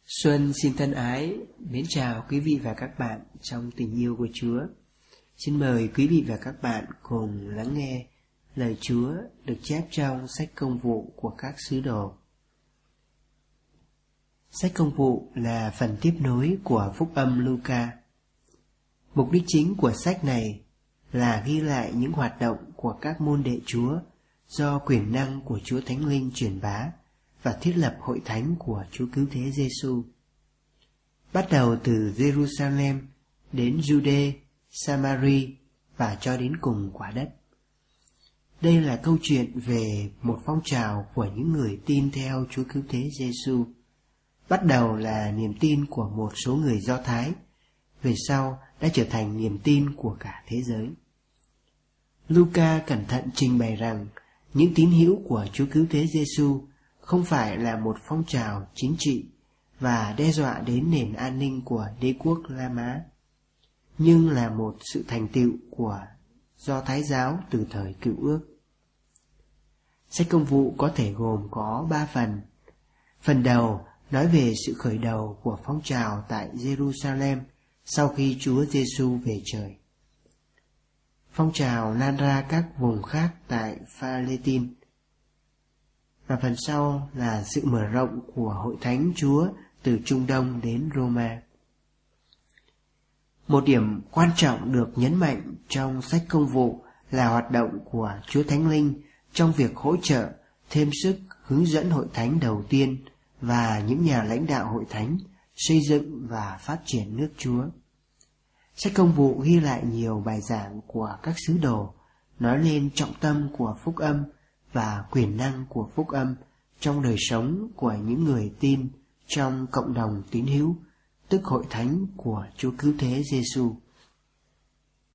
Xuân xin thân ái, mến chào quý vị và các bạn trong tình yêu của Chúa. Xin mời quý vị và các bạn cùng lắng nghe lời Chúa được chép trong sách Công vụ của các sứ đồ. Sách Công vụ là phần tiếp nối của Phúc âm Luca. Mục đích chính của sách này là ghi lại những hoạt động của các môn đệ Chúa do quyền năng của Chúa Thánh Linh truyền bá và thiết lập hội thánh của Chúa Cứu Thế Giêsu. Bắt đầu từ Jerusalem đến Jude, Samari và cho đến cùng quả đất. Đây là câu chuyện về một phong trào của những người tin theo Chúa Cứu Thế Giêsu. Bắt đầu là niềm tin của một số người Do Thái, về sau đã trở thành niềm tin của cả thế giới. Luca cẩn thận trình bày rằng những tín hữu của Chúa Cứu Thế Giêsu không phải là một phong trào chính trị và đe dọa đến nền an ninh của đế quốc La Mã, nhưng là một sự thành tựu của Do Thái giáo từ thời Cựu Ước. Sách Công vụ có thể gồm có 3 phần. Phần đầu nói về sự khởi đầu của phong trào tại Jerusalem sau khi Chúa Giêsu về trời. Phong trào lan ra các vùng khác tại Pha-lê-tin. Và phần sau là sự mở rộng của hội thánh Chúa từ Trung Đông đến Roma. Một điểm quan trọng được nhấn mạnh trong sách Công vụ là hoạt động của Chúa Thánh Linh trong việc hỗ trợ, thêm sức, hướng dẫn hội thánh đầu tiên và những nhà lãnh đạo hội thánh xây dựng và phát triển nước Chúa. Sách Công vụ ghi lại nhiều bài giảng của các sứ đồ, nói lên trọng tâm của phúc âm và quyền năng của phúc âm trong đời sống của những người tin trong cộng đồng tín hữu, tức hội thánh của Chúa Cứu Thế Giêsu.